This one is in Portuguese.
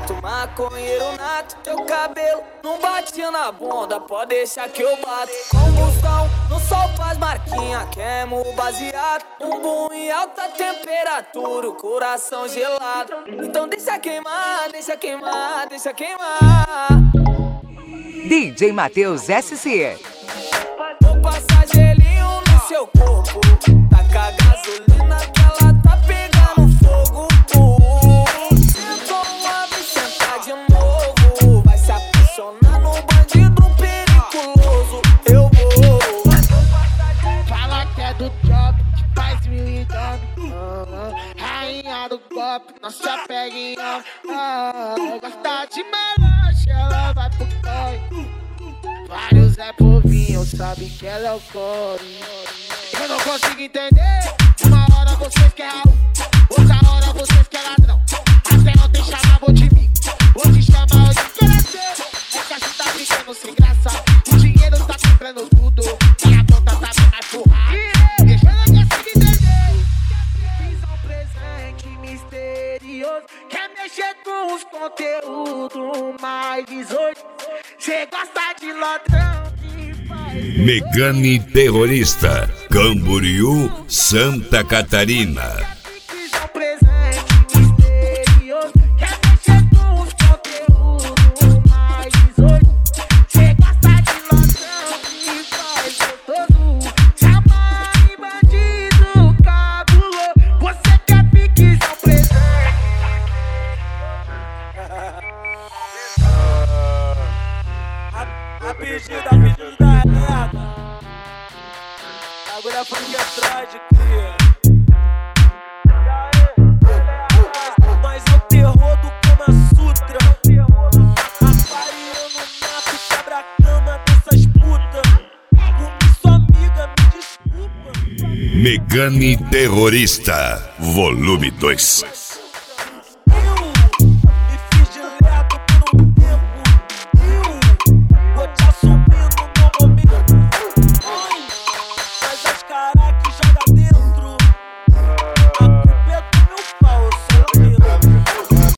gato, maconheiro nato. Teu cabelo não batia na bunda, pode deixar que eu bato. Combustão, no sol faz marquinha, queimo o baseado. Bumbum em alta temperatura, o coração gelado. Então deixa queimar, deixa queimar, deixa queimar. DJ Matheus SC. Vou passar gelinho no seu corpo, taca gasolina que ela tá pegando fogo. Sentou uma vez, senta de novo, vai se apaixonar no bandido periculoso. Eu vou. Fala que é do drop, que faz mil e dano. Rainha do golpe, não se apegue em gosta de melange, ela vai pro corre. Vários é povinho, sabe que ela é o core. Eu não consigo entender. Uma hora vocês querem outra hora vocês querem ladrão. Até ontem chamavam de mim, hoje chamam de coração. Essa gente tá ficando sem graça, o dinheiro tá comprando tudo e a conta tá bem mais forrada. Deixa eu não consigo entender. Fiz um presente misterioso, quer mexer com os conteúdos mais 18. Cê gosta de ladrão que faz... Megane Terrorista, Camboriú, Santa Catarina. Fiz um presente misterioso, quer mexer com os conteúdos mais 18. Cê gosta de ladrão que faz gostoso, chama de bandido cabuloso. Você quer pique, um presente. A pedido da merda. Agora foi que atrás de cria. Mas é o terror do Kama Sutra. Aparelho no mato, quebra a cama dessas putas. Comi sua amiga, me desculpa. Megane Terrorista, volume 2.